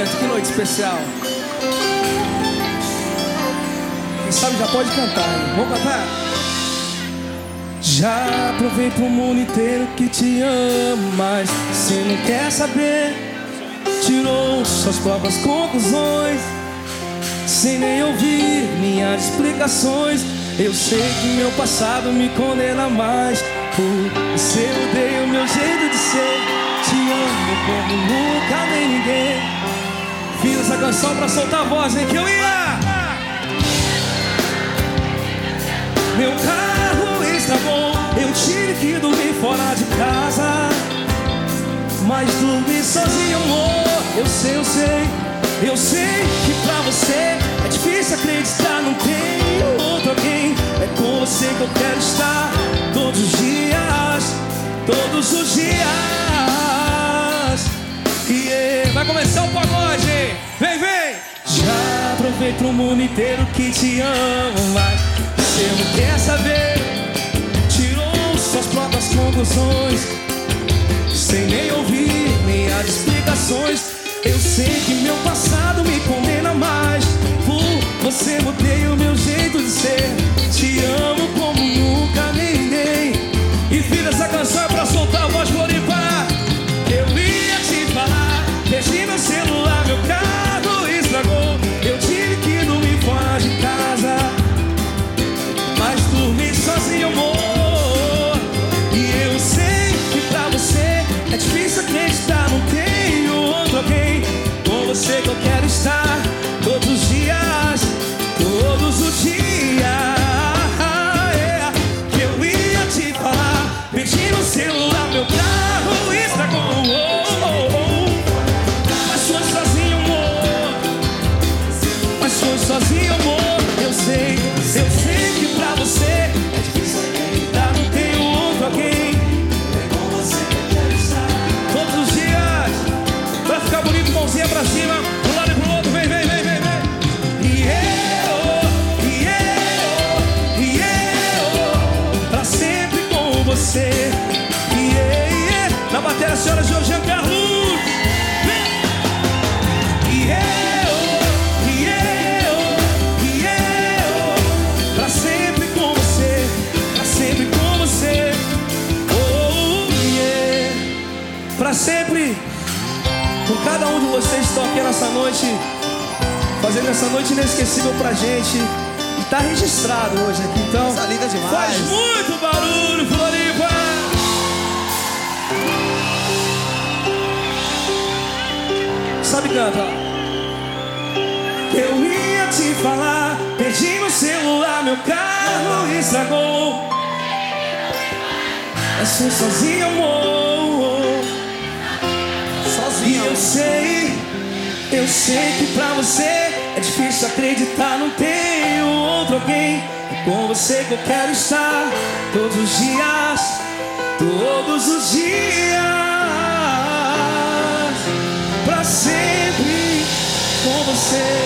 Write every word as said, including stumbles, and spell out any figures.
momento, que noite especial. Quem sabe já pode cantar, hein? Vamos cantar? Já provei pro mundo inteiro que te amo, mas você não quer saber. Tirou suas próprias conclusões, sem nem ouvir minhas explicações. Eu sei que meu passado me condena mais. Por você eu odeio o meu jeito de ser. Te amo como nunca nem ninguém. Fiz essa canção pra soltar a voz, hein, que eu ia. Meu carro estragou, eu tive que dormir fora de casa. Mas dormir sozinho, amor, eu sei, eu sei. Eu sei que pra você é difícil acreditar, não tem outro alguém. É com você que eu quero estar todos os dias, todos os dias. Yeah. Vai começar o pagode, vem, vem. Já provei pro mundo inteiro que te amo, mas você não quer saber. Tirou suas próprias conclusões, sem nem ouvir minhas explicações. Eu sei que meu passado me condena mais. Por você mudei o meu jeito de ser. Te amo como nunca ninguém. E fiz essa canção é pra soltar a voz Floripa. Eu ia te falar, deixei meu celular, meu carro estragou. Eu tive que dormir fora de casa, mas dormi sozinho, amor. E eu sei que pra você é difícil acreditar, não tenho outro alguém. Com você que eu quero estar todos os dias, todos os dias. Yeah. Que eu ia te falar, perdi no celular, meu carro estragou. Oh, oh, oh. Mas foi sozinho, amor. Mas foi sozinho, amor. Eu sei, eu sei que pra você é difícil acreditar, não tenho outro alguém. É com você que eu quero estar todos os dias. Pra ficar bonito, mãozinha pra cima, pro lado e pro outro, vem, vem, vem, vem, vem. E eu, e eu, e eu, pra sempre com você. E eu, na bateria, a senhora Georgiane Carlos. E eu, e eu, e eu, pra sempre com você, pra sempre com você. Oh, yeah. Pra sempre com cada um de vocês que estão aqui nessa noite, fazendo essa noite inesquecível pra gente. E tá registrado hoje aqui, então Coisa linda demais. faz muito barulho, Floripa. Sabe, canta. Eu ia te falar, perdi meu celular, meu carro estragou. Mas fui sozinho, amor. Sozinho. E eu sei, eu sei que pra você é difícil acreditar, não tenho outro alguém. É com você que eu quero estar todos os dias, todos os dias. Pra sempre com você.